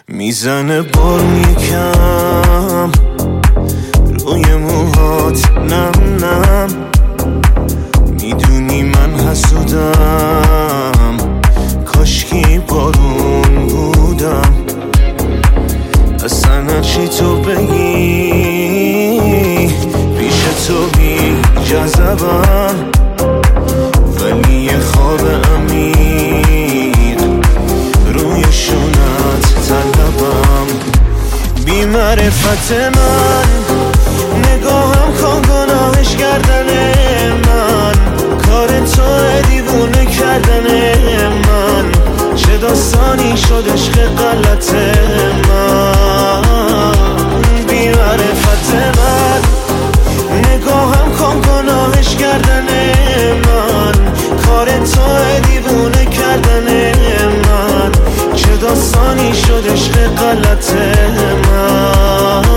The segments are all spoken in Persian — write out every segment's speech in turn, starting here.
میزنه بارون یکم روی موهات نم نم، میدونی من حسودم، کاشکی بارون بودم. اصلا هرچی تو بگی پیش تو بی جذبم، ولی یه خواب عمیق روی شونت طلبم. بی معرفت من نگاهم کن گناهش کردن من، کار تو دیوونه کردن من، چه داستانی شد عشق غلط من. بی معرفت من نگاهم کن گناهش کردن من، کار تو دیوونه کردن من، چه داستانی شد عشق غلط من.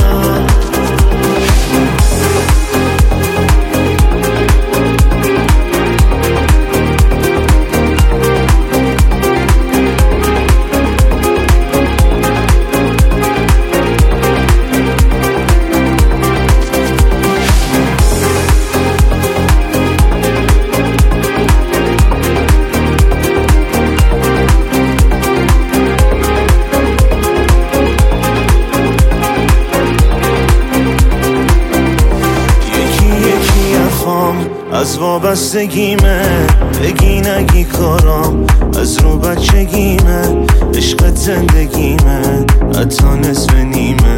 از وابستگیمه بگی نگی کارام، از رو بچگیمه عشقت زندگیمه، حتی نصف نیمه.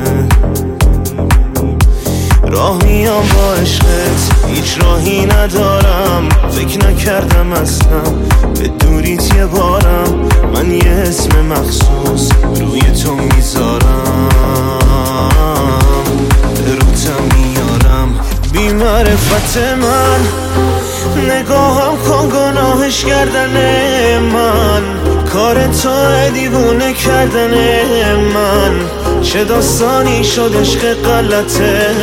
راه میام با عشقت هیچ راهی ندارم، فکر نکردم اصلا به دوریت یه بارم، من یه اسم مخصوص روی تو میذارم، به روتم میارم. بی معرفت من نگاهم کن گناهش کردن من، کار تو دیوونه کردن من، چه داستانی شد عشق غلط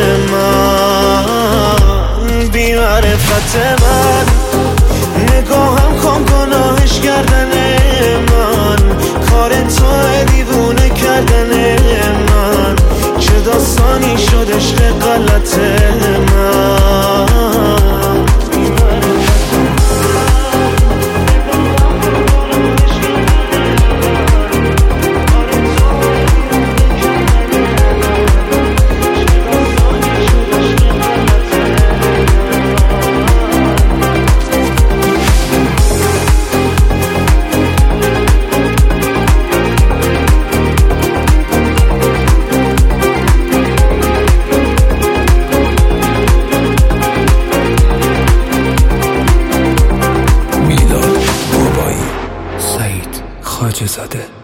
من. بی معرفت من نگاهم کن گناهش کردن من، کار تو دیوونه کردن من، چه داستانی شد عشق غلط من. خواجه زاده.